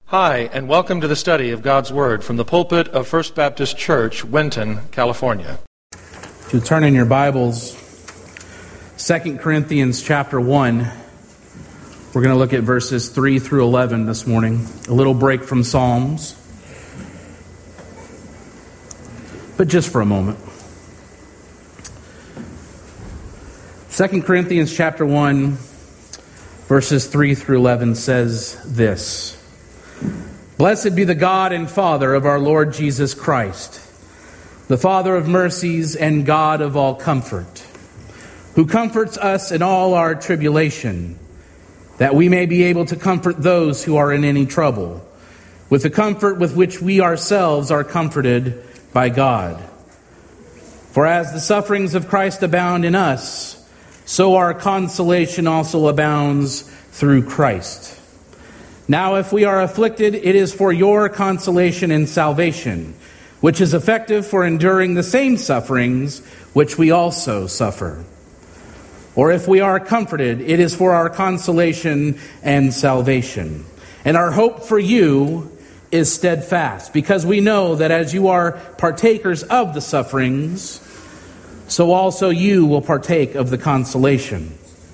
Hi, and welcome to the study of God's Word from the pulpit of First Baptist Church, Winton, California. If you turn in your Bibles, 2 Corinthians chapter 1, we're going to look at verses 3 through 11 this morning. A little break from Psalms, but just for a moment. 2 Corinthians chapter 1, verses 3 through 11 says this: Blessed be the God and Father of our Lord Jesus Christ, the Father of mercies and God of all comfort, who comforts us in all our tribulation, that we may be able to comfort those who are in any trouble, with the comfort with which we ourselves are comforted by God. For as the sufferings of Christ abound in us, so our consolation also abounds through Christ. Now if we are afflicted, it is for your consolation and salvation, which is effective for enduring the same sufferings which we also suffer. Or if we are comforted, it is for our consolation and salvation. And our hope for you is steadfast, because we know that as you are partakers of the sufferings, so also you will partake of the consolation.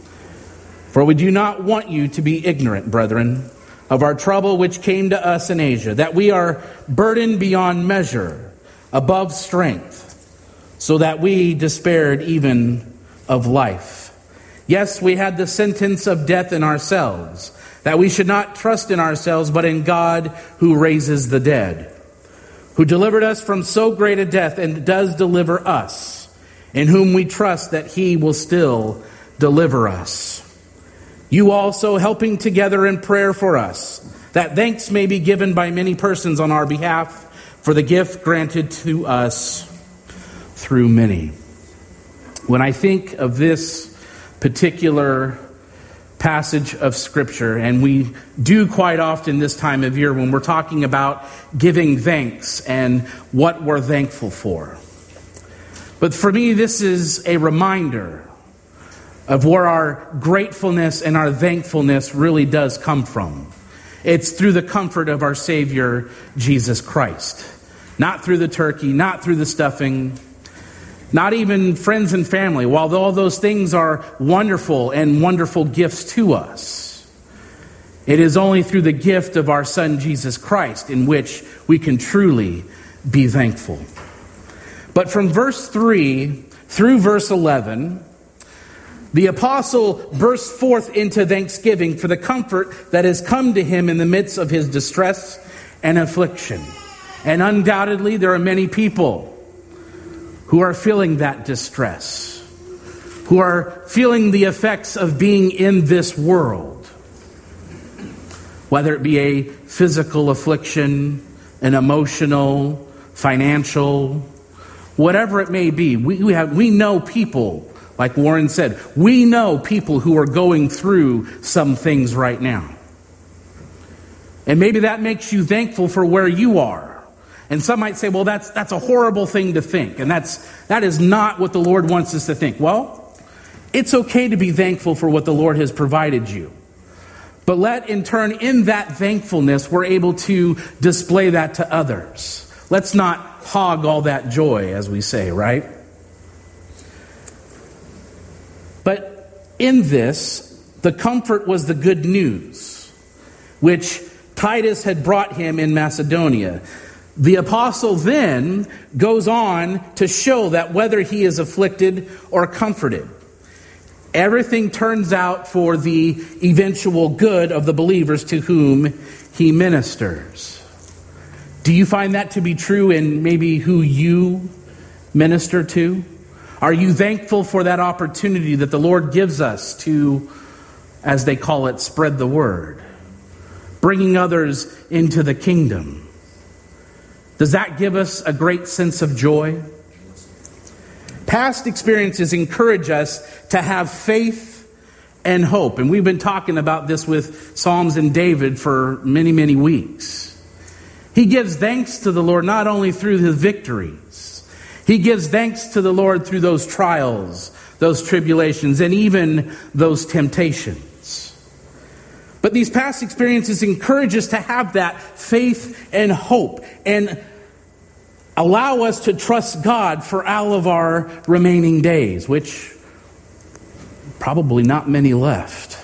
For we do not want you to be ignorant, brethren, of our trouble which came to us in Asia, that we are burdened beyond measure, above strength, so that we despaired even of life. Yes, we had the sentence of death in ourselves, that we should not trust in ourselves, but in God who raises the dead, who delivered us from so great a death and does deliver us, in whom we trust that he will still deliver us. You also helping together in prayer for us, that thanks may be given by many persons on our behalf for the gift granted to us through many. When I think of this particular passage of Scripture, and we do quite often this time of year when we're talking about giving thanks and what we're thankful for. But for me, this is a reminder of where our gratefulness and our thankfulness really does come from. It's through the comfort of our Savior, Jesus Christ. Not through the turkey, not through the stuffing, not even friends and family. While all those things are wonderful and wonderful gifts to us, it is only through the gift of our Son, Jesus Christ, in which we can truly be thankful. But from verse 3 through verse 11, the apostle bursts forth into thanksgiving for the comfort that has come to him in the midst of his distress and affliction. And undoubtedly, there are many people who are feeling that distress, who are feeling the effects of being in this world. Whether it be a physical affliction, an emotional, financial, whatever it may be, we know people. Like Warren said, we know people who are going through some things right now. And maybe that makes you thankful for where you are. And some might say, well, that's a horrible thing to think. And that is not what the Lord wants us to think. Well, it's okay to be thankful for what the Lord has provided you. But in that thankfulness, we're able to display that to others. Let's not hog all that joy, as we say, right? But in this, the comfort was the good news, which Titus had brought him in Macedonia. The apostle then goes on to show that whether he is afflicted or comforted, everything turns out for the eventual good of the believers to whom he ministers. Do you find that to be true in maybe who you minister to? Are you thankful for that opportunity that the Lord gives us to, as they call it, spread the word, bringing others into the kingdom? Does that give us a great sense of joy? Past experiences encourage us to have faith and hope. And we've been talking about this with Psalms and David for many, many weeks. He gives thanks to the Lord not only through the victories. He gives thanks to the Lord through those trials, those tribulations, and even those temptations. But these past experiences encourage us to have that faith and hope and allow us to trust God for all of our remaining days, which probably not many left.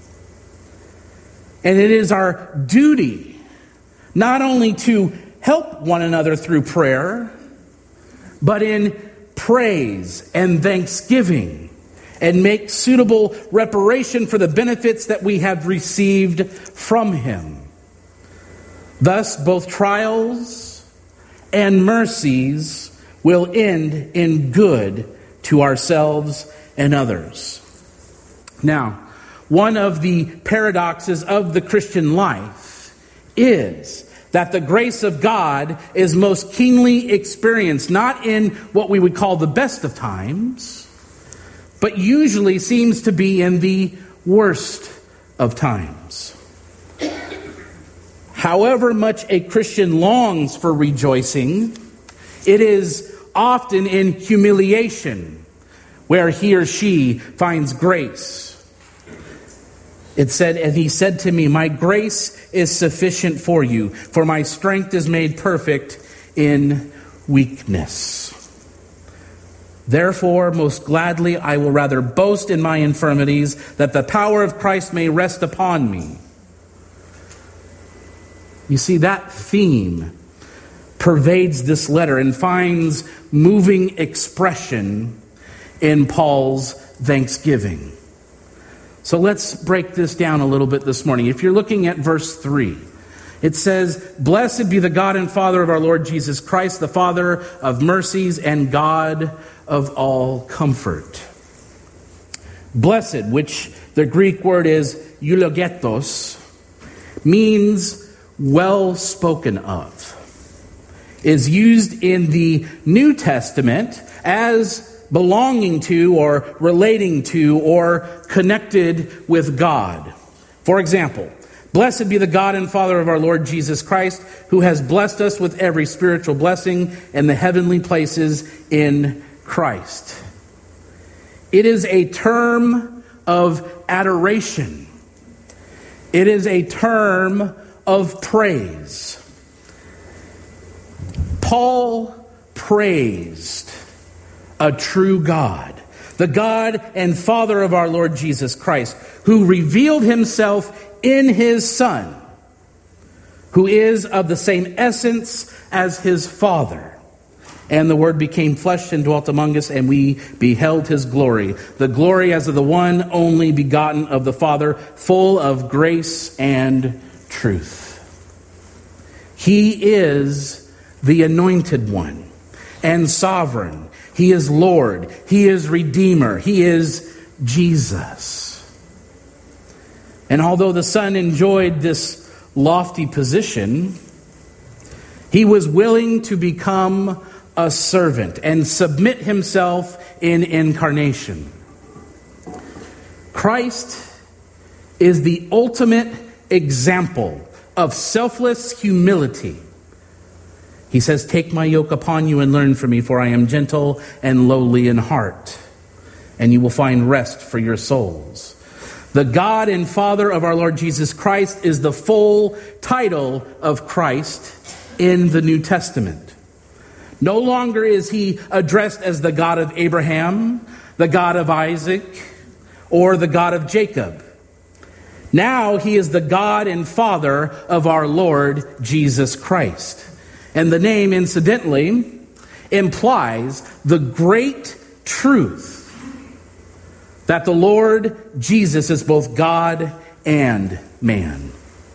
And it is our duty not only to help one another through prayer, but in praise and thanksgiving, and make suitable reparation for the benefits that we have received from Him. Thus, both trials and mercies will end in good to ourselves and others. Now, one of the paradoxes of the Christian life is that the grace of God is most keenly experienced, not in what we would call the best of times, but usually seems to be in the worst of times. However much a Christian longs for rejoicing, it is often in humiliation where he or she finds grace. It said, and he said to me, my grace is sufficient for you, for my strength is made perfect in weakness. Therefore, most gladly, I will rather boast in my infirmities, that the power of Christ may rest upon me. You see, that theme pervades this letter and finds moving expression in Paul's thanksgiving. So let's break this down a little bit this morning. If you're looking at verse 3, it says, blessed be the God and Father of our Lord Jesus Christ, the Father of mercies and God of all comfort. Blessed, which the Greek word is eulogetos, means well spoken of, is used in the New Testament as belonging to or relating to or connected with God. For example, blessed be the God and Father of our Lord Jesus Christ, who has blessed us with every spiritual blessing in the heavenly places in Christ. It is a term of adoration. It is a term of praise. Paul praised a true God, the God and Father of our Lord Jesus Christ, who revealed himself in his Son, who is of the same essence as his Father. And the Word became flesh and dwelt among us, and we beheld his glory, the glory as of the one only begotten of the Father, full of grace and truth. He is the anointed one and sovereign. He is Lord. He is Redeemer. He is Jesus. And although the Son enjoyed this lofty position, he was willing to become a servant and submit himself in incarnation. Christ is the ultimate example of selfless humility. He says, take my yoke upon you and learn from me, for I am gentle and lowly in heart, and you will find rest for your souls. The God and Father of our Lord Jesus Christ is the full title of Christ in the New Testament. No longer is he addressed as the God of Abraham, the God of Isaac, or the God of Jacob. Now he is the God and Father of our Lord Jesus Christ. And the name, incidentally, implies the great truth that the Lord Jesus is both God and man.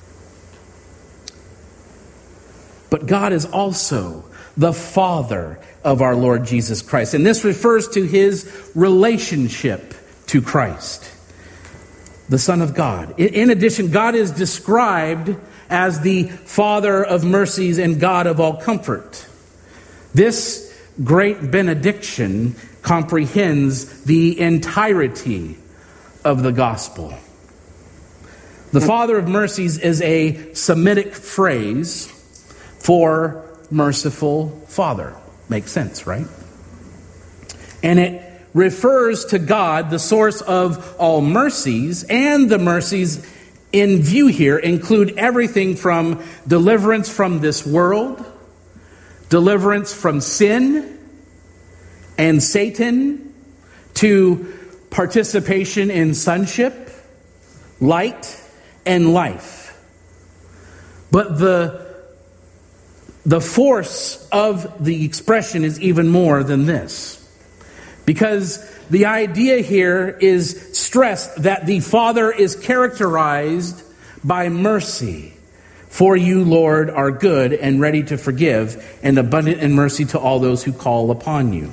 But God is also the Father of our Lord Jesus Christ. And this refers to his relationship to Christ, the Son of God. In addition, God is described as the Father of mercies and God of all comfort. This great benediction comprehends the entirety of the gospel. The Father of mercies is a Semitic phrase for merciful Father. Makes sense, right? And it refers to God, the source of all mercies, and the mercies in view here include everything from deliverance from this world, deliverance from sin and Satan, to participation in sonship, light, and life. But the force of the expression is even more than this. Because the idea here is stressed that the Father is characterized by mercy. For you, Lord, are good and ready to forgive, and abundant in mercy to all those who call upon you.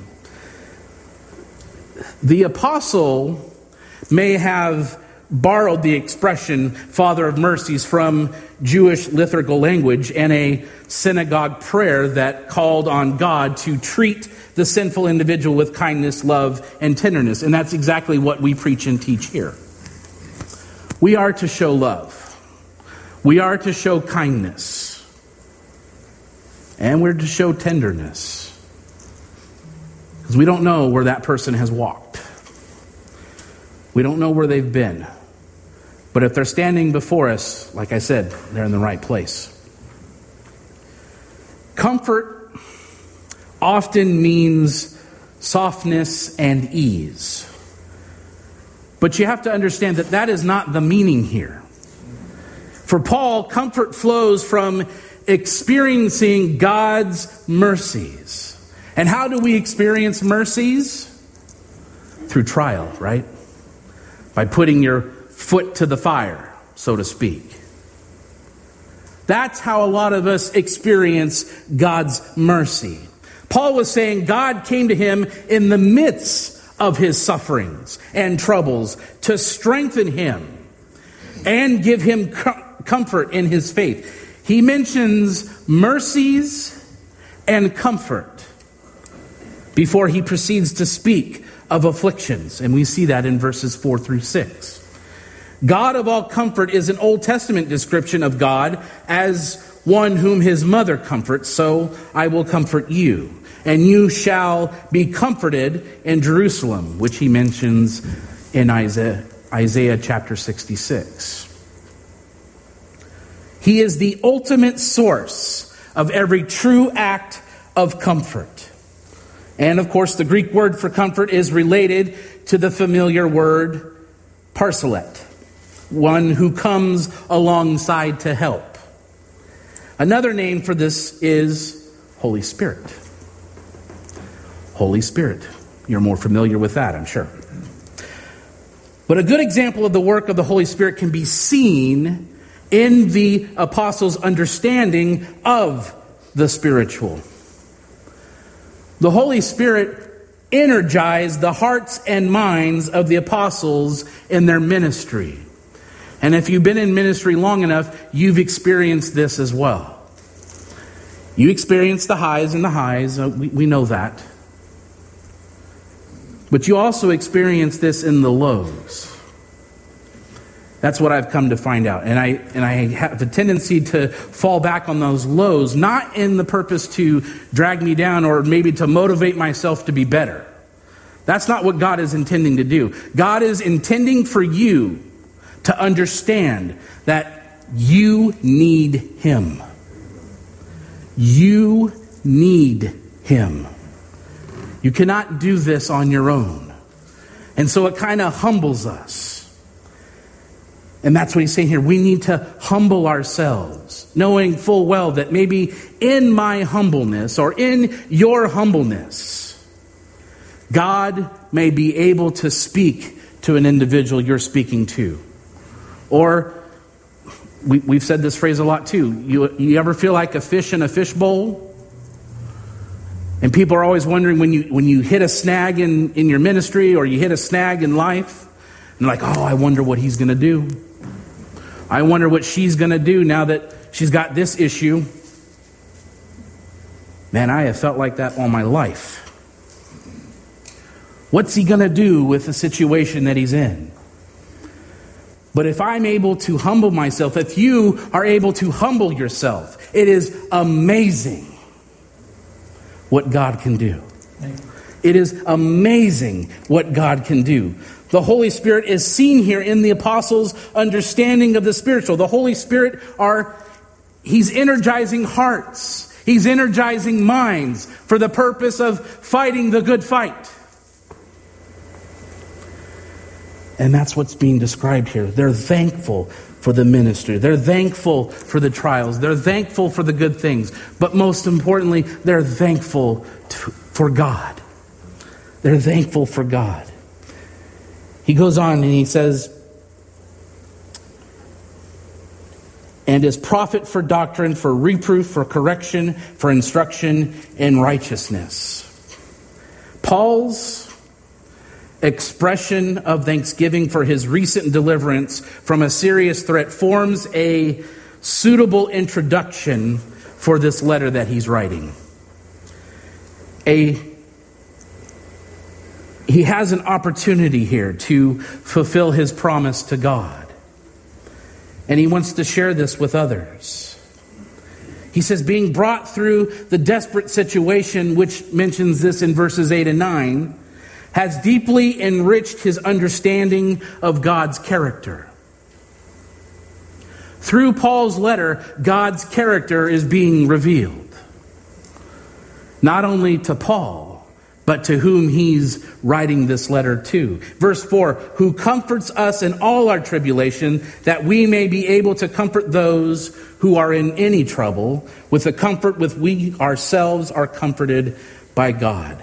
The apostle may have borrowed the expression Father of mercies from Jewish liturgical language and a synagogue prayer that called on God to treat the sinful individual with kindness, love, and tenderness. And that's exactly what we preach and teach here. We are to show love. We are to show kindness. And we're to show tenderness. Because we don't know where that person has walked. We don't know where they've been. But if they're standing before us, like I said, they're in the right place. Comfort often means softness and ease. But you have to understand that that is not the meaning here. For Paul, comfort flows from experiencing God's mercies. And how do we experience mercies? Through trial, right? By putting your foot to the fire, so to speak. That's how a lot of us experience God's mercy. Paul was saying God came to him in the midst of his sufferings and troubles to strengthen him and give him comfort in his faith. He mentions mercies and comfort before he proceeds to speak of afflictions. And we see that in verses 4 through 6. God of all comfort is an Old Testament description of God as one whom his mother comforts. So I will comfort you, and you shall be comforted in Jerusalem, which he mentions in Isaiah chapter 66. He is the ultimate source of every true act of comfort. And of course, the Greek word for comfort is related to the familiar word parcelet, one who comes alongside to help. Another name for this is Holy Spirit. Holy Spirit. You're more familiar with that, I'm sure. But a good example of the work of the Holy Spirit can be seen in the apostles' understanding of the spiritual. The Holy Spirit energized the hearts and minds of the apostles in their ministry. And if you've been in ministry long enough, you've experienced this as well. You experience the highs and the highs. We know that. But you also experience this in the lows. That's what I've come to find out. And I have a tendency to fall back on those lows, not in the purpose to drag me down or maybe to motivate myself to be better. That's not what God is intending to do. God is intending for you to understand that you need Him. You need Him. You cannot do this on your own. And so it kind of humbles us. And that's what he's saying here. We need to humble ourselves, knowing full well that maybe in my humbleness or in your humbleness, God may be able to speak to an individual you're speaking to. Or we've said this phrase a lot too. You ever feel like a fish in a fishbowl? And people are always wondering when you hit a snag in your ministry or you hit a snag in life, and like, oh, I wonder what he's going to do. I wonder what she's going to do now that she's got this issue. Man, I have felt like that all my life. What's he going to do with the situation that he's in? But if I'm able to humble myself, if you are able to humble yourself, it is amazing what God can do. It is amazing what God can do. The Holy Spirit is seen here in the apostles' understanding of the spiritual. The Holy Spirit He's energizing hearts. He's energizing minds for the purpose of fighting the good fight. And that's what's being described here. They're thankful for the ministry. They're thankful for the trials. They're thankful for the good things. But most importantly, they're thankful for God. They're thankful for God. He goes on and he says, and is profit for doctrine, for reproof, for correction, for instruction in righteousness. Paul's expression of thanksgiving for his recent deliverance from a serious threat forms a suitable introduction for this letter that he's writing. He has an opportunity here to fulfill his promise to God. And he wants to share this with others. He says, being brought through the desperate situation, which mentions this in verses 8 and 9, has deeply enriched his understanding of God's character. Through Paul's letter, God's character is being revealed. Not only to Paul, but to whom he's writing this letter to. Verse 4, who comforts us in all our tribulation, that we may be able to comfort those who are in any trouble, with the comfort with we ourselves are comforted by God.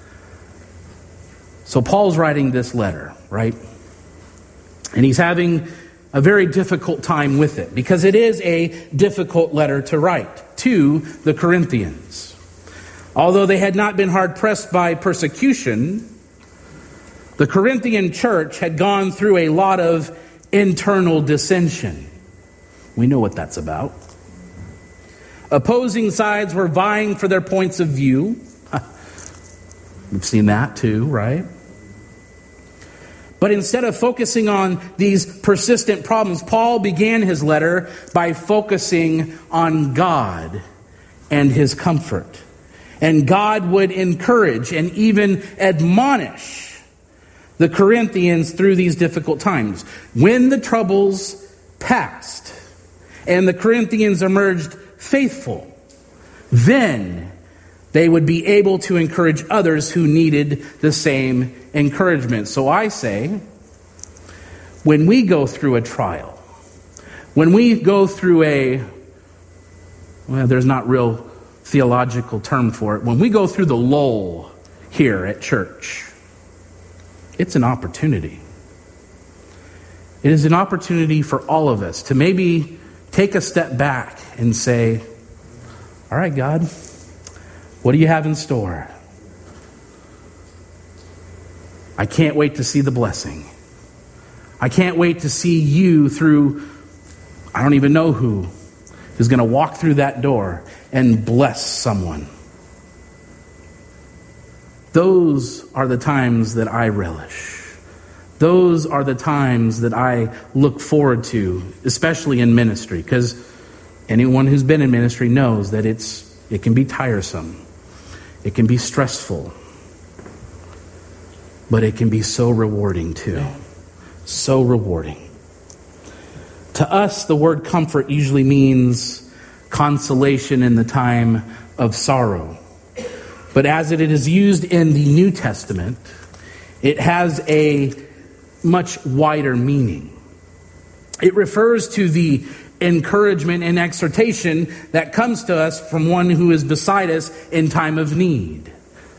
So Paul's writing this letter, right? And he's having a very difficult time with it, because it is a difficult letter to write to the Corinthians. Although they had not been hard pressed by persecution, the Corinthian church had gone through a lot of internal dissension. We know what that's about. Opposing sides were vying for their points of view. We've seen that too, right? But instead of focusing on these persistent problems, Paul began his letter by focusing on God and his comfort. And God would encourage and even admonish the Corinthians through these difficult times. When the troubles passed and the Corinthians emerged faithful, then they would be able to encourage others who needed the same encouragement. So I say, when we go through a trial, when we go through there's not real theological term for it. When we go through the lull here at church, it's an opportunity. It is an opportunity for all of us to maybe take a step back and say, all right, God, what do you have in store? I can't wait to see the blessing. I can't wait to see you through, I don't even know who's going to walk through that door and bless someone. Those are the times that I relish. Those are the times that I look forward to, especially in ministry, because anyone who's been in ministry knows that it can be tiresome. It can be stressful. But it can be so rewarding too. So rewarding. To us, the word comfort usually means consolation in the time of sorrow. But as it is used in the New Testament, it has a much wider meaning. It refers to the encouragement and exhortation that comes to us from one who is beside us in time of need.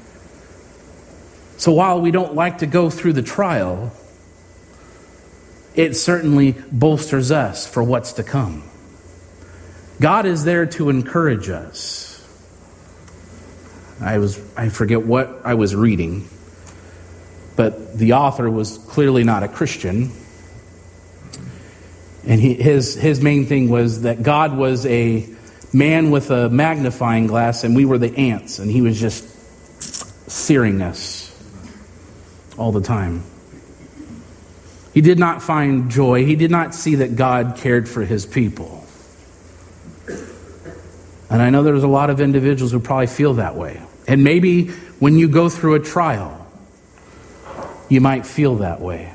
So while we don't like to go through the trial, it certainly bolsters us for what's to come. God is there to encourage us. I forget what I was reading, but the author was clearly not a Christian. And his main thing was that God was a man with a magnifying glass and we were the ants, and he was just searing us all the time. He did not find joy. He did not see that God cared for his people. And I know there's a lot of individuals who probably feel that way. And maybe when you go through a trial, you might feel that way.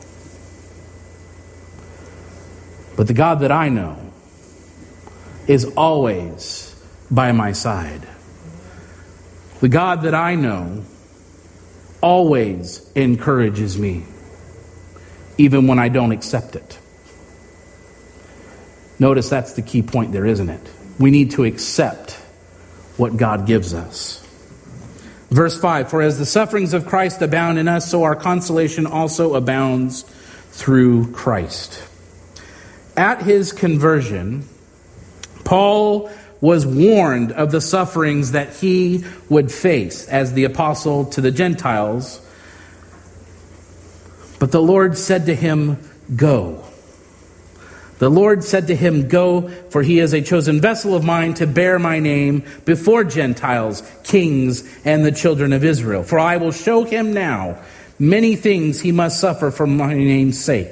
But the God that I know is always by my side. The God that I know always encourages me, even when I don't accept it. Notice that's the key point there, isn't it? We need to accept what God gives us. Verse 5, for as the sufferings of Christ abound in us, so our consolation also abounds through Christ. At his conversion, Paul was warned of the sufferings that he would face as the apostle to the Gentiles. But the Lord said to him, go. The Lord said to him, go, for he is a chosen vessel of mine to bear my name before Gentiles, kings, and the children of Israel. For I will show him now many things he must suffer for my name's sake.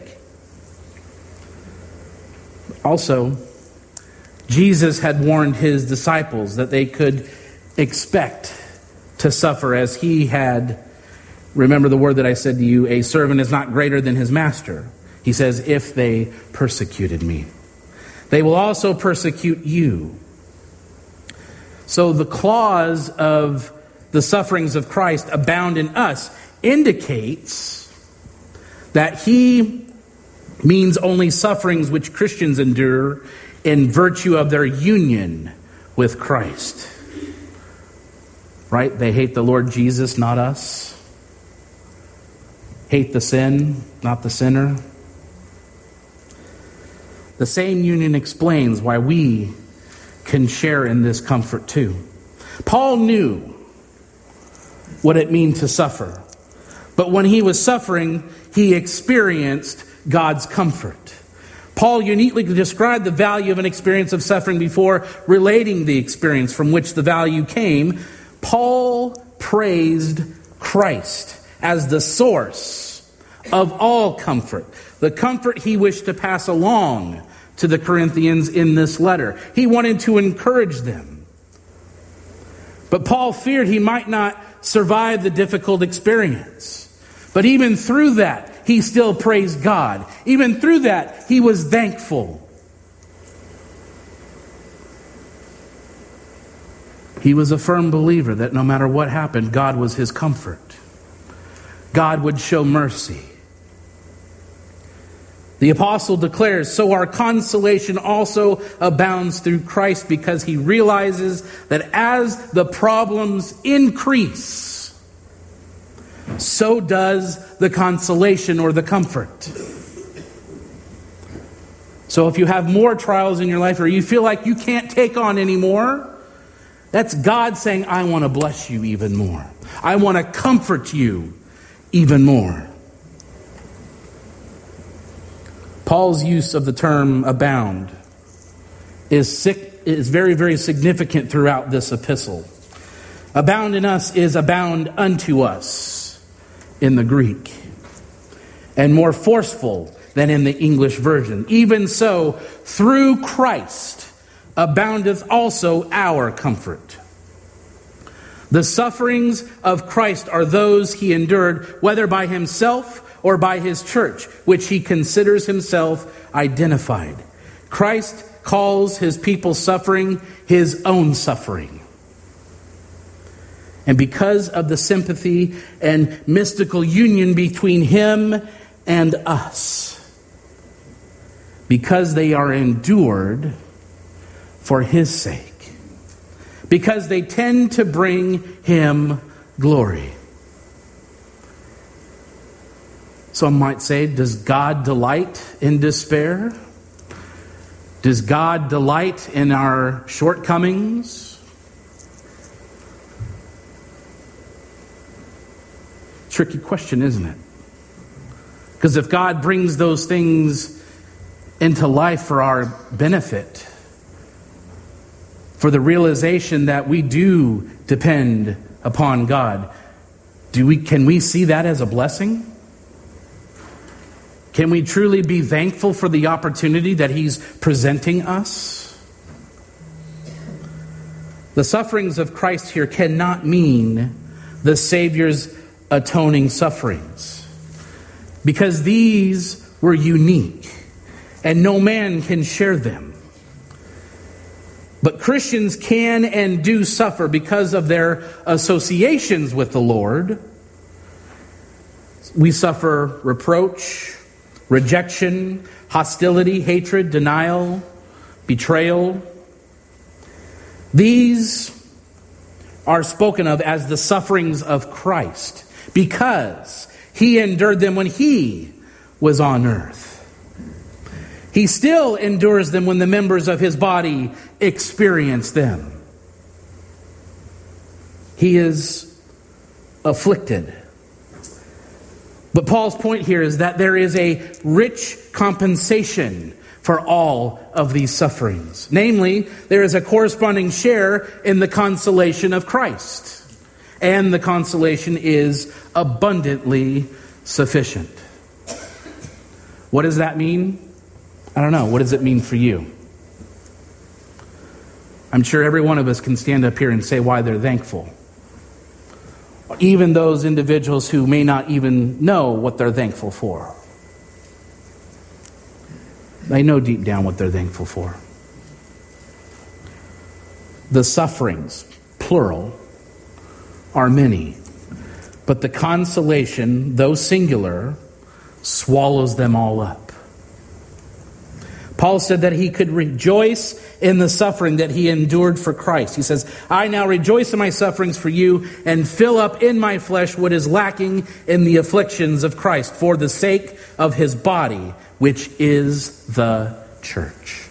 Also, Jesus had warned his disciples that they could expect to suffer as he had. Remember the word that I said to you, a servant is not greater than his master. He says, if they persecuted me, they will also persecute you. So the clause of the sufferings of Christ abound in us indicates that he means only sufferings which Christians endure in virtue of their union with Christ. Right? They hate the Lord Jesus, not us. Hate the sin, not the sinner. The same union explains why we can share in this comfort too. Paul knew what it meant to suffer. But when he was suffering, he experienced God's comfort. Paul uniquely described the value of an experience of suffering before relating the experience from which the value came. Paul praised Christ as the source of all comfort, the comfort he wished to pass along to the Corinthians in this letter. He wanted to encourage them. But Paul feared he might not survive the difficult experience. But even through that, he still praised God. Even through that, he was thankful. He was a firm believer that no matter what happened, God was his comfort. God would show mercy. The apostle declares, so our consolation also abounds through Christ, because he realizes that as the problems increase, so does the consolation or the comfort. So if you have more trials in your life, or you feel like you can't take on anymore, that's God saying, I want to bless you even more. I want to comfort you even more. Paul's use of the term abound is very, very significant throughout this epistle. Abound in us is abound unto us in the Greek, and more forceful than in the English version. Even so, through Christ aboundeth also our comfort. The sufferings of Christ are those he endured, whether by himself or by his church, which he considers himself identified. Christ calls his people's suffering his own suffering. And because of the sympathy and mystical union between him and us, because they are endured for his sake, because they tend to bring him glory. Some might say, does God delight in despair? Does God delight in our shortcomings? Tricky question, isn't it? Because if God brings those things into life for our benefit, for the realization that we do depend upon God, can we see that as a blessing? Can we truly be thankful for the opportunity that he's presenting us? The sufferings of Christ here cannot mean the Savior's atoning sufferings, because these were unique and no man can share them. But Christians can and do suffer because of their associations with the Lord. We suffer reproach, rejection, hostility, hatred, denial, betrayal. These are spoken of as the sufferings of Christ because he endured them when he was on earth. He still endures them when the members of his body experience them. He is afflicted. But Paul's point here is that there is a rich compensation for all of these sufferings. Namely, there is a corresponding share in the consolation of Christ. And the consolation is abundantly sufficient. What does that mean? I don't know. What does it mean for you? I'm sure every one of us can stand up here and say why they're thankful. Even those individuals who may not even know what they're thankful for. They know deep down what they're thankful for. The sufferings, plural, are many, but the consolation, though singular, swallows them all up. Paul said that he could rejoice in the suffering that he endured for Christ. He says, I now rejoice in my sufferings for you and fill up in my flesh what is lacking in the afflictions of Christ for the sake of his body, which is the church.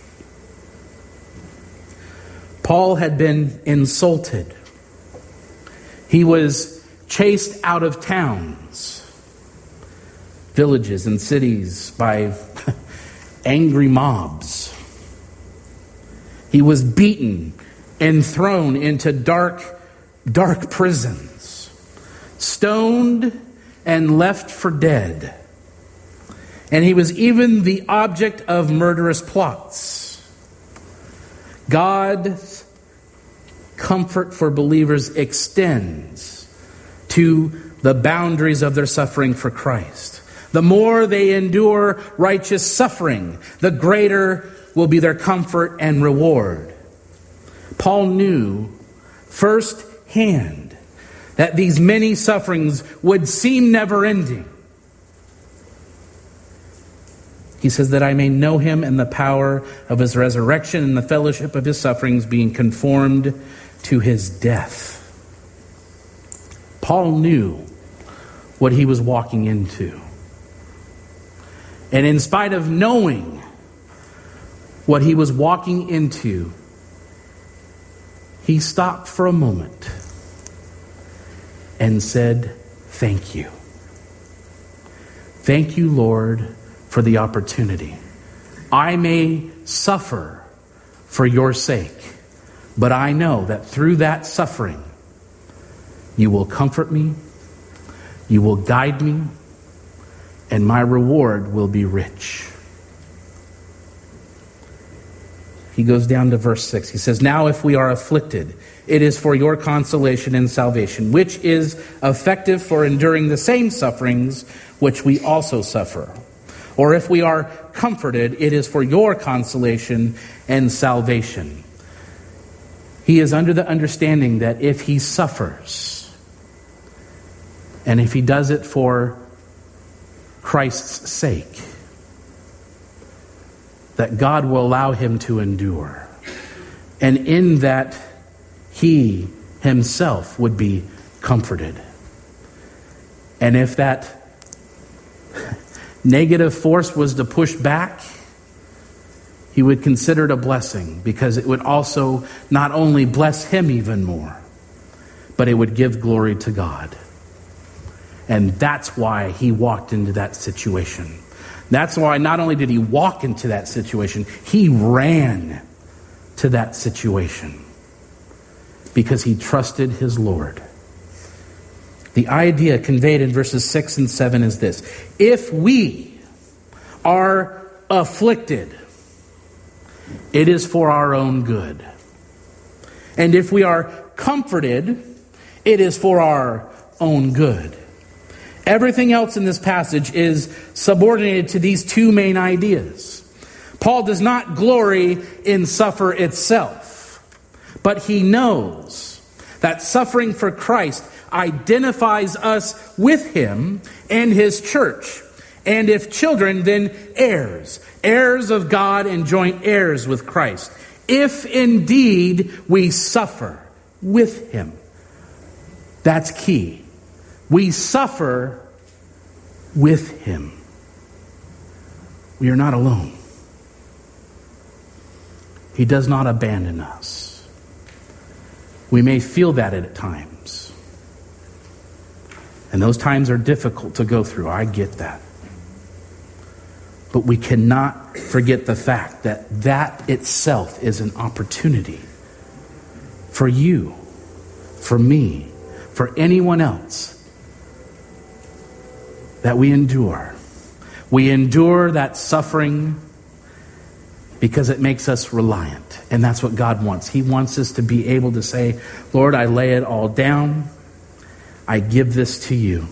Paul had been insulted. He was chased out of towns, villages, and cities by angry mobs. He was beaten and thrown into dark prisons, stoned and left for dead. And he was even the object of murderous plots. God's comfort for believers extends to the boundaries of their suffering for Christ. The more they endure righteous suffering, the greater will be their comfort and reward. Paul knew firsthand that these many sufferings would seem never-ending. He says that I may know him and the power of his resurrection and the fellowship of his sufferings, being conformed to his death. Paul knew what he was walking into. And in spite of knowing what he was walking into, he stopped for a moment and said, thank you. Thank you, Lord, for the opportunity. I may suffer for your sake, but I know that through that suffering, you will comfort me, you will guide me, and my reward will be rich. He goes down to verse 6. He says, now if we are afflicted, it is for your consolation and salvation, which is effective for enduring the same sufferings which we also suffer. Or if we are comforted, it is for your consolation and salvation. He is under the understanding that if he suffers, and if he does it for Christ's sake, that God will allow him to endure. And in that, he himself would be comforted. And if that negative force was to push back, he would consider it a blessing, because it would also not only bless him even more, but it would give glory to God. And that's why he walked into that situation. That's why not only did he walk into that situation, he ran to that situation, because he trusted his Lord. The idea conveyed in verses 6 and 7 is this: if we are afflicted, it is for our own good. And if we are comforted, it is for our own good. Everything else in this passage is subordinated to these two main ideas. Paul does not glory in suffer itself, but he knows that suffering for Christ identifies us with him and his church. And if children, then heirs, heirs of God and joint heirs with Christ, if indeed we suffer with him. That's key. We suffer with him. We are not alone. He does not abandon us. We may feel that at times. And those times are difficult to go through. I get that. But we cannot forget the fact that that itself is an opportunity for you, for me, for anyone else, that we endure. We endure that suffering because it makes us reliant. And that's what God wants. He wants us to be able to say, Lord, I lay it all down. I give this to you.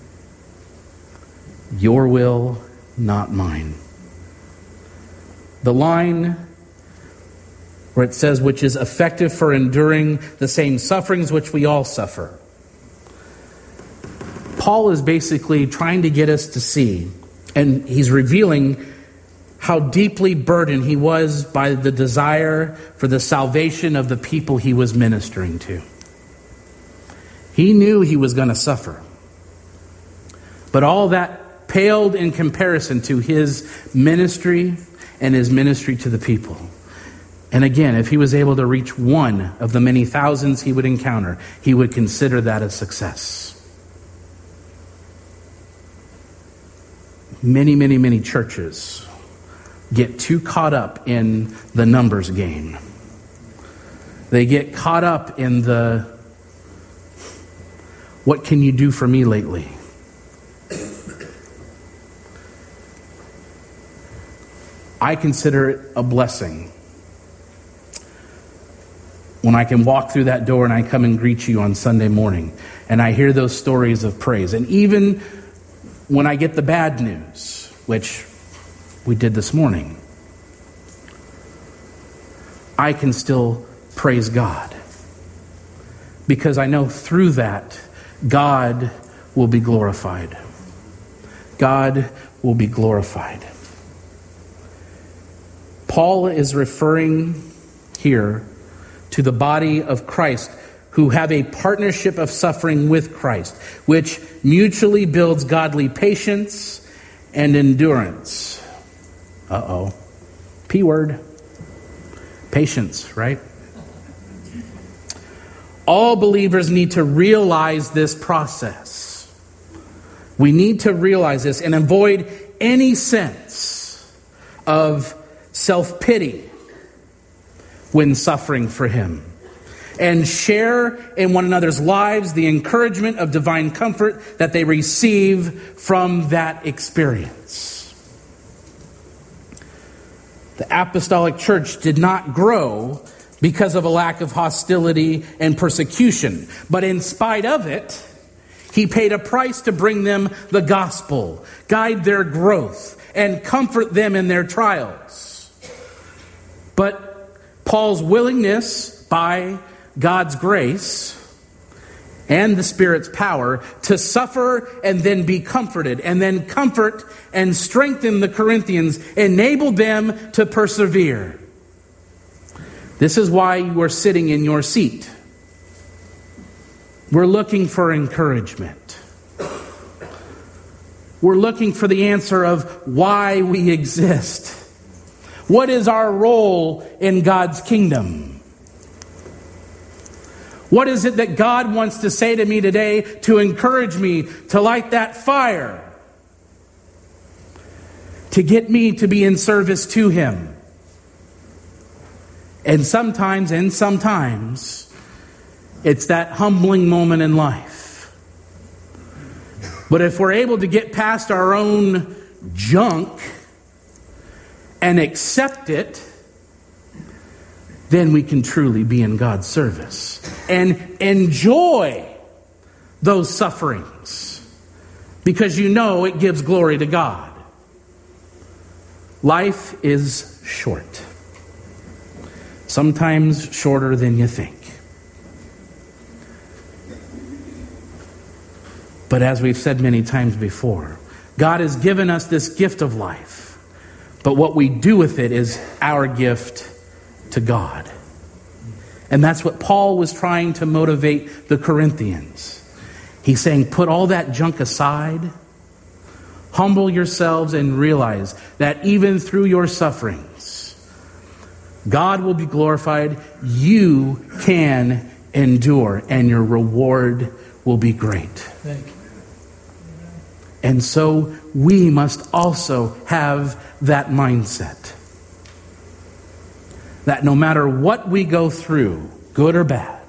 Your will, not mine. The line where it says, which is effective for enduring the same sufferings which we all suffer. Paul is basically trying to get us to see, and he's revealing how deeply burdened he was by the desire for the salvation of the people he was ministering to. He knew he was going to suffer. But all that paled in comparison to his ministry and his ministry to the people. And again, if he was able to reach one of the many thousands he would encounter, he would consider that a success. Many, many, many churches get too caught up in the numbers game. They get caught up in the, what can you do for me lately? I consider it a blessing when I can walk through that door and I come and greet you on Sunday morning and I hear those stories of praise. And even when I get the bad news, which we did this morning, I can still praise God. Because I know through that, God will be glorified. God will be glorified. Paul is referring here to the body of Christ who have a partnership of suffering with Christ, which mutually builds godly patience and endurance. P word. Patience, right? All believers need to realize this process. We need to realize this and avoid any sense of self-pity when suffering for him. And share in one another's lives the encouragement of divine comfort that they receive from that experience. The apostolic church did not grow because of a lack of hostility and persecution. But in spite of it, he paid a price to bring them the gospel, guide their growth, and comfort them in their trials. But Paul's willingness, by God's grace and the Spirit's power, to suffer and then be comforted, and then comfort and strengthen the Corinthians, enabled them to persevere. This is why you are sitting in your seat. We're looking for encouragement. We're looking for the answer of why we exist. What is our role in God's kingdom? What is it that God wants to say to me today to encourage me to light that fire? To get me to be in service to Him. And sometimes, it's that humbling moment in life. But if we're able to get past our own junk and accept it then we can truly be in God's service and enjoy those sufferings because you know it gives glory to God. Life is short, sometimes shorter than you think. But as we've said many times before, God has given us this gift of life, but what we do with it is our gift to God. And that's what Paul was trying to motivate the Corinthians. He's saying, put all that junk aside, humble yourselves, and realize that even through your sufferings, God will be glorified, you can endure, and your reward will be great. Thank you. And so we must also have that mindset. That no matter what we go through, good or bad,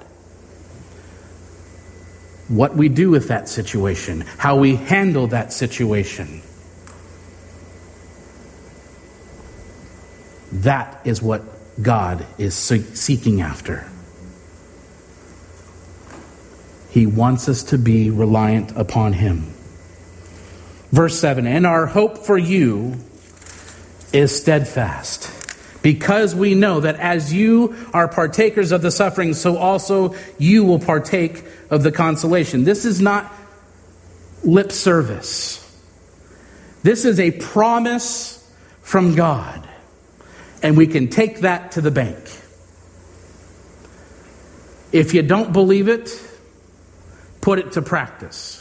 what we do with that situation, how we handle that situation, that is what God is seeking after. He wants us to be reliant upon Him. Verse 7, and our hope for you is steadfast, because we know that as you are partakers of the suffering, so also you will partake of the consolation. This is not lip service. This is a promise from God, and we can take that to the bank. If you don't believe it, put it to practice.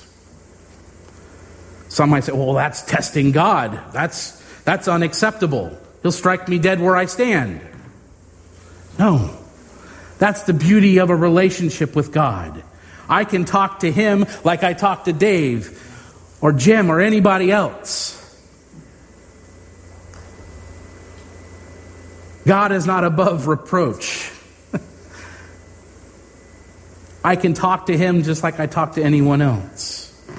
Some might say, well, that's testing God. That's unacceptable. He'll strike me dead where I stand. No. That's the beauty of a relationship with God. I can talk to Him like I talk to Dave or Jim or anybody else. God is not above reproach. I can talk to Him just like I talk to anyone else.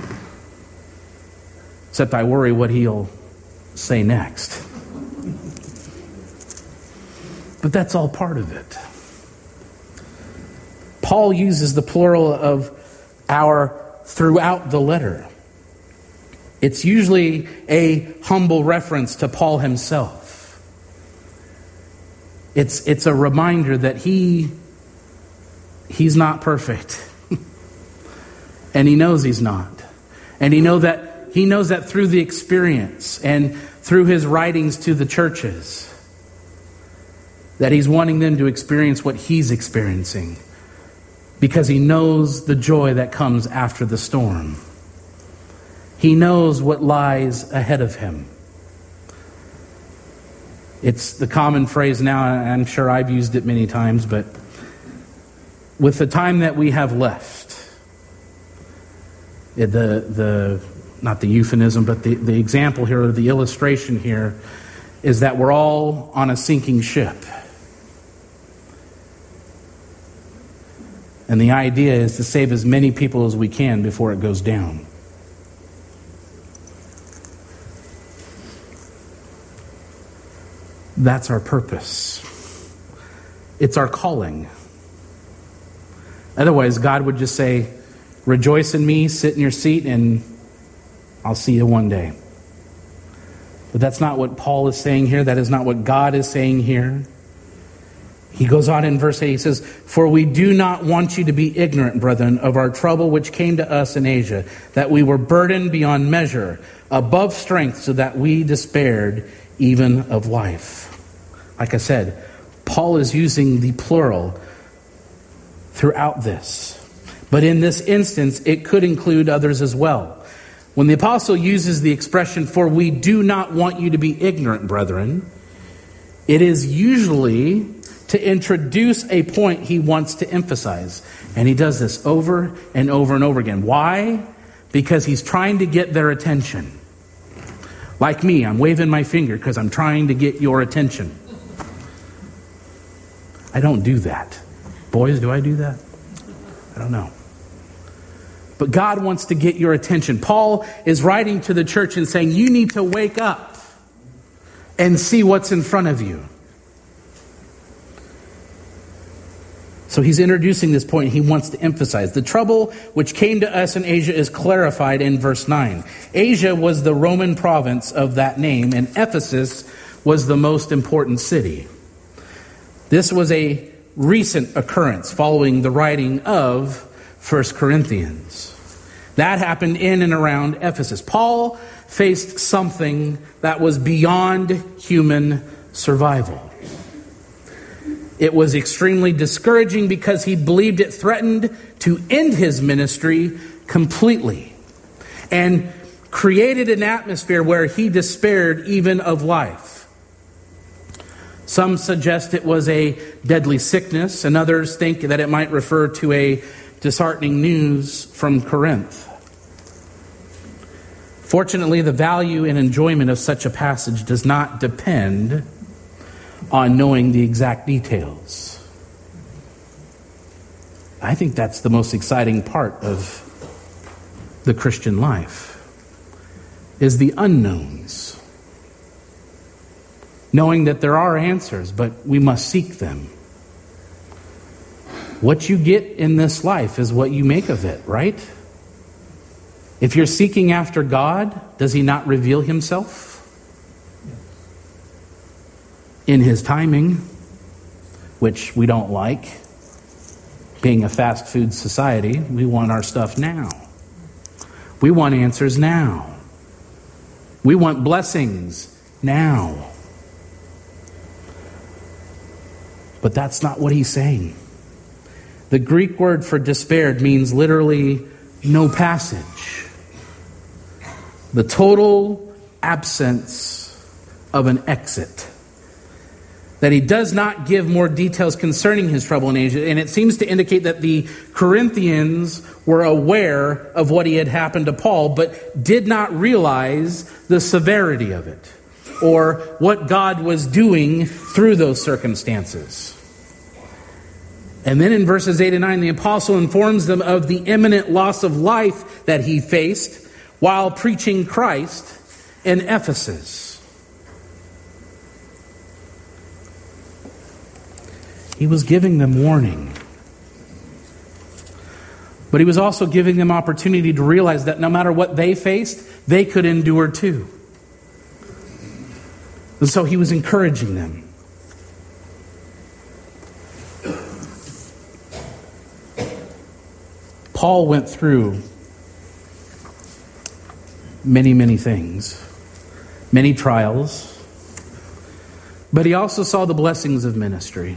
Except I worry what He'll say next. But that's all part of it. Paul uses the plural of our throughout the letter. It's usually a humble reference to Paul himself. It's a reminder that he's not perfect. And he knows he's not. And he knows that through the experience and through his writings to the churches, that he's wanting them to experience what he's experiencing, because he knows the joy that comes after the storm. He knows what lies ahead of him. It's the common phrase now, and I'm sure I've used it many times, but with the time that we have left, not the euphemism, but the example here, or the illustration here, is that we're all on a sinking ship. And the idea is to save as many people as we can before it goes down. That's our purpose. It's our calling. Otherwise, God would just say, rejoice in me, sit in your seat, and I'll see you one day. But that's not what Paul is saying here. That is not what God is saying here. He goes on in verse 8, he says, for we do not want you to be ignorant, brethren, of our trouble which came to us in Asia, that we were burdened beyond measure, above strength, so that we despaired even of life. Like I said, Paul is using the plural throughout this. But in this instance, it could include others as well. When the apostle uses the expression, for we do not want you to be ignorant, brethren, it is usually to introduce a point he wants to emphasize. And he does this over and over and over again. Why? Because he's trying to get their attention. Like me, I'm waving my finger because I'm trying to get your attention. I don't do that. Boys, do I do that? I don't know. But God wants to get your attention. Paul is writing to the church and saying, you need to wake up and see what's in front of you. So he's introducing this point he wants to emphasize. The trouble which came to us in Asia is clarified in verse 9. Asia was the Roman province of that name, and Ephesus was the most important city. This was a recent occurrence following the writing of 1 Corinthians. That happened in and around Ephesus. Paul faced something that was beyond human survival. It was extremely discouraging because he believed it threatened to end his ministry completely and created an atmosphere where he despaired even of life. Some suggest it was a deadly sickness, and others think that it might refer to a disheartening news from Corinth. Fortunately, the value and enjoyment of such a passage does not depend on knowing the exact details. I think that's the most exciting part of the Christian life, is the unknowns. Knowing that there are answers, but we must seek them. What you get in this life is what you make of it, right? If you're seeking after God, does he not reveal himself? In his timing, which we don't like. Being a fast food society, we want our stuff now. We want answers now. We want blessings now. But that's not what he's saying. The Greek word for despaired means literally no passage. The total absence of an exit. That he does not give more details concerning his trouble in Asia, and it seems to indicate that the Corinthians were aware of what had happened to Paul, but did not realize the severity of it, or what God was doing through those circumstances. And then in verses 8 and 9, the apostle informs them of the imminent loss of life that he faced while preaching Christ in Ephesus. He was giving them warning. But he was also giving them opportunity to realize that no matter what they faced, they could endure too. And so he was encouraging them. Paul went through many things, many trials, but he also saw the blessings of ministry.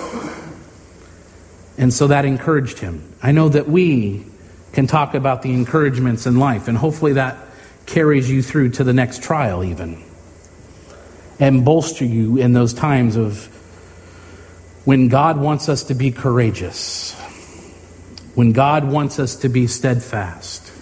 And so that encouraged him. I know that we can talk about the encouragements in life, and hopefully that carries you through to the next trial even, and bolster you in those times of when God wants us to be courageous, when God wants us to be steadfast.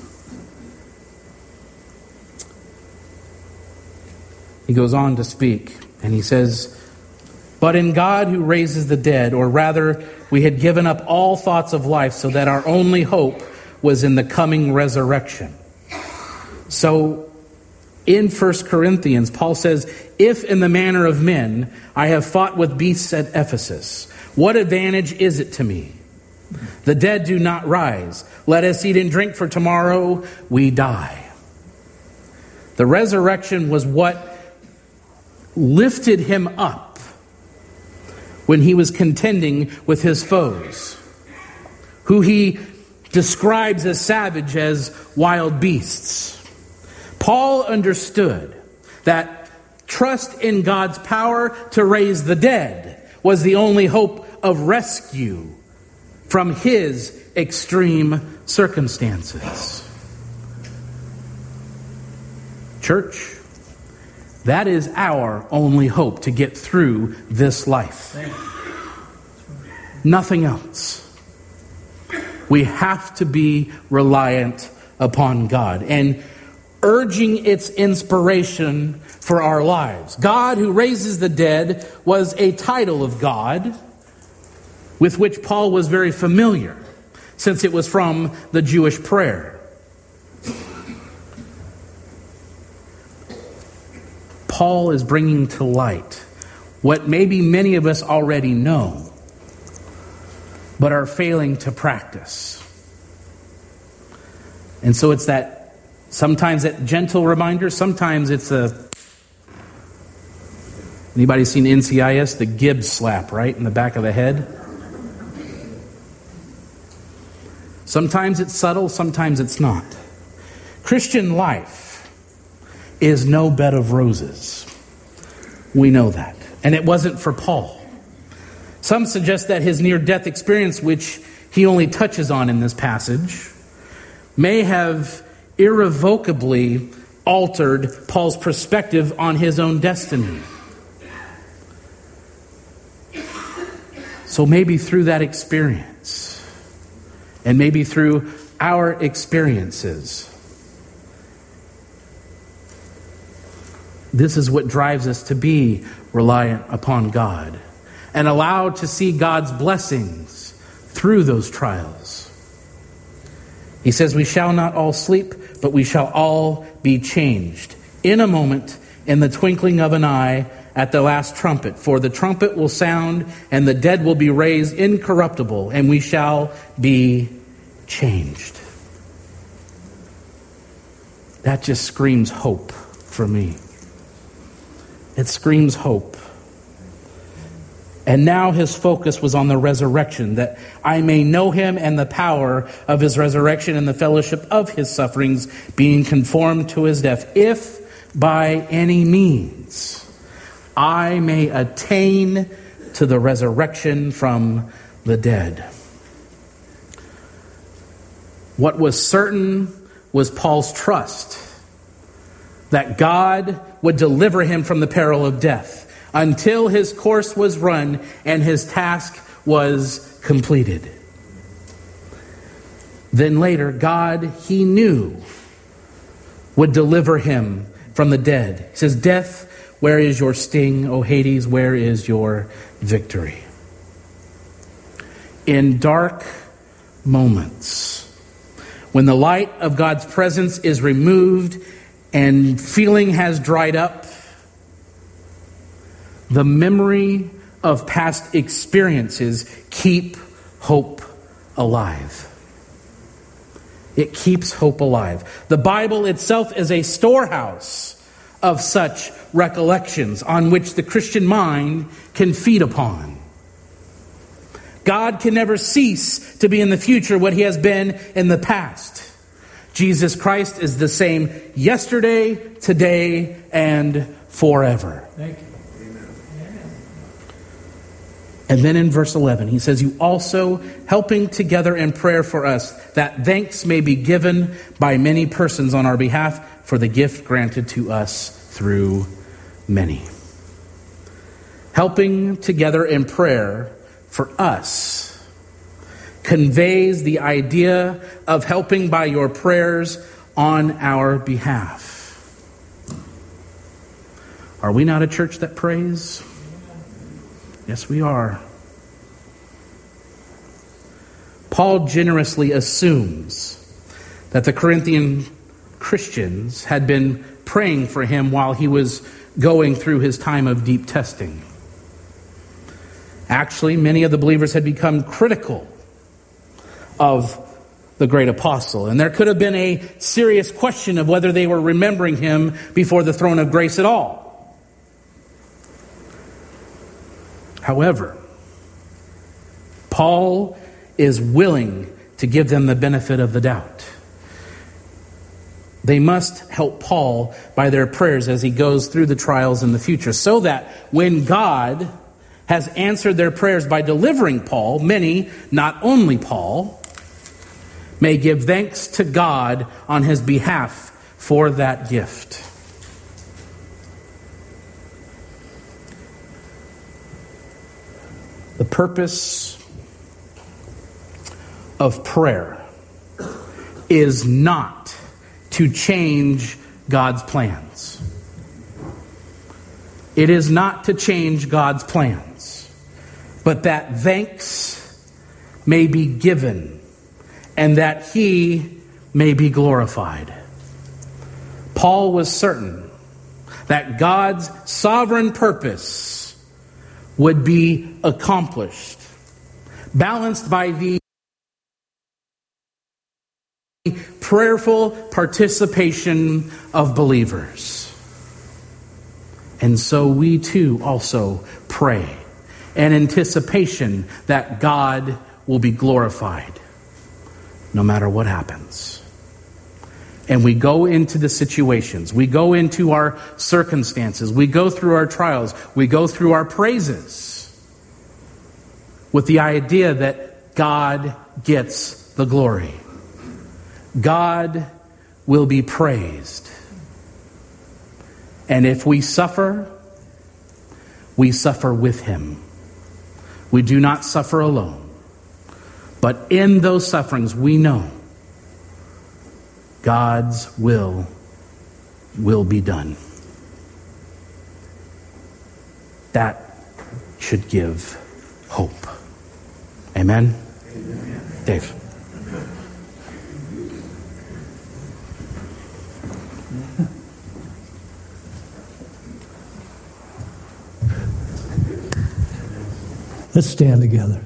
He goes on to speak, and he says, "But in God who raises the dead, or rather, we had given up all thoughts of life so that our only hope was in the coming resurrection." So, in 1 Corinthians, Paul says, "If in the manner of men I have fought with beasts at Ephesus, what advantage is it to me? The dead do not rise. Let us eat and drink, for tomorrow we die." The resurrection was what lifted him up when he was contending with his foes, who he describes as savage, as wild beasts. Paul understood that trust in God's power to raise the dead was the only hope of rescue from his extreme circumstances. Church, that is our only hope to get through this life. Nothing else. We have to be reliant upon God and urging its inspiration for our lives. God who raises the dead was a title of God with which Paul was very familiar, since it was from the Jewish prayer. Paul is bringing to light what maybe many of us already know, but are failing to practice. And so it's that, sometimes that gentle reminder, sometimes it's anybody seen NCIS? The Gibbs slap, right? In the back of the head. Sometimes it's subtle, sometimes it's not. Christian life is no bed of roses. We know that. And it wasn't for Paul. Some suggest that his near-death experience, which he only touches on in this passage, may have irrevocably altered Paul's perspective on his own destiny. So maybe through that experience, and maybe through our experiences, this is what drives us to be reliant upon God and allowed to see God's blessings through those trials. He says, we shall not all sleep, but we shall all be changed in a moment, in the twinkling of an eye, at the last trumpet. For the trumpet will sound, and the dead will be raised incorruptible, and we shall be changed. That just screams hope for me. It screams hope. And now his focus was on the resurrection, that I may know him and the power of his resurrection and the fellowship of his sufferings, being conformed to his death, if by any means I may attain to the resurrection from the dead. What was certain was Paul's trust that God would deliver him from the peril of death until his course was run and his task was completed. Then later, God, he knew, would deliver him from the dead. He says, death, where is your sting? O Hades, where is your victory? In dark moments, when the light of God's presence is removed and feeling has dried up, the memory of past experiences keep hope alive. It keeps hope alive. The Bible itself is a storehouse of such recollections on which the Christian mind can feed upon. God can never cease to be in the future what he has been in the past. Jesus Christ is the same yesterday, today, and forever. Thank you. And then in verse 11, he says, you also helping together in prayer for us, that thanks may be given by many persons on our behalf for the gift granted to us through many. Helping together in prayer for us conveys the idea of helping by your prayers on our behalf. Are we not a church that prays? Yes, we are. Paul generously assumes that the Corinthian Christians had been praying for him while he was going through his time of deep testing. Actually, many of the believers had become critical of the great apostle, and there could have been a serious question of whether they were remembering him before the throne of grace at all. However, Paul is willing to give them the benefit of the doubt. They must help Paul by their prayers as he goes through the trials in the future, so that when God has answered their prayers by delivering Paul, many, not only Paul, may give thanks to God on his behalf for that gift. The purpose of prayer is not to change God's plans. It is not to change God's plans, but that thanks may be given and that he may be glorified. Paul was certain that God's sovereign purpose would be accomplished balanced by the prayerful participation of believers. And so we too also pray in anticipation that God will be glorified no matter what happens. And we go into the situations, we go into our circumstances, we go through our trials, we go through our praises with the idea that God gets the glory. God will be praised. And if we suffer with him. We do not suffer alone. But in those sufferings, we know God's will be done. That should give hope. Amen? Amen. Dave. Let's stand together.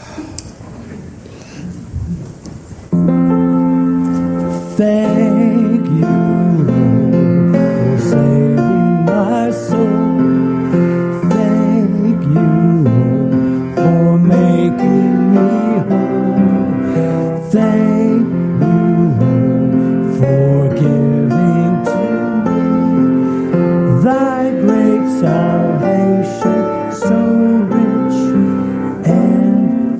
Thank you, Lord, for saving my soul. Thank you, Lord, for making me whole. Thank you, Lord, for giving to me thy great salvation, so rich and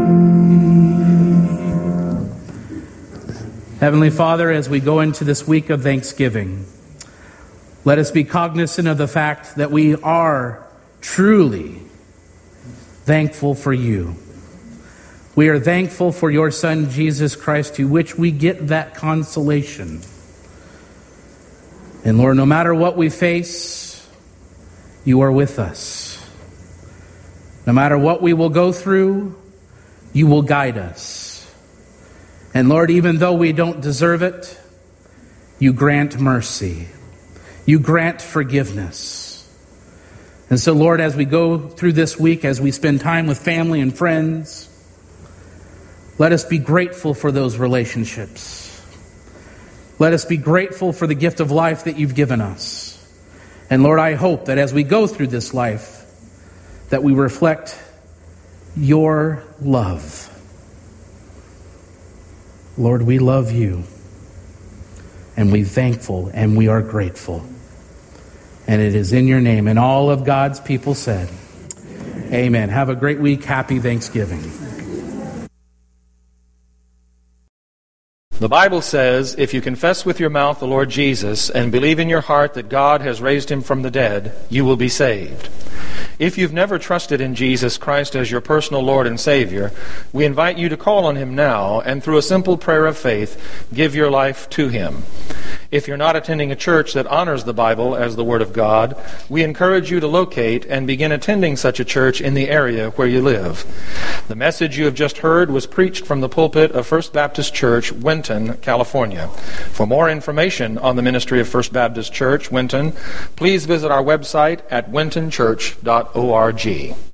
free. Heavenly Father, as we go into this week of Thanksgiving, let us be cognizant of the fact that we are truly thankful for you. We are thankful for your Son, Jesus Christ, to which we get that consolation. And Lord, no matter what we face, you are with us. No matter what we will go through, you will guide us. And Lord, even though we don't deserve it, you grant mercy. You grant forgiveness. And so, Lord, as we go through this week, as we spend time with family and friends, let us be grateful for those relationships. Let us be grateful for the gift of life that you've given us. And Lord, I hope that as we go through this life, that we reflect your love. Lord, we love you, and we're thankful, and we are grateful. And it is in your name, and all of God's people said, amen. Have a great week. Happy Thanksgiving. The Bible says, if you confess with your mouth the Lord Jesus and believe in your heart that God has raised him from the dead, you will be saved. If you've never trusted in Jesus Christ as your personal Lord and Savior, we invite you to call on him now and through a simple prayer of faith, give your life to him. If you're not attending a church that honors the Bible as the Word of God, we encourage you to locate and begin attending such a church in the area where you live. The message you have just heard was preached from the pulpit of First Baptist Church, Winton, California. For more information on the ministry of First Baptist Church, Winton, please visit our website at wintonchurch.org.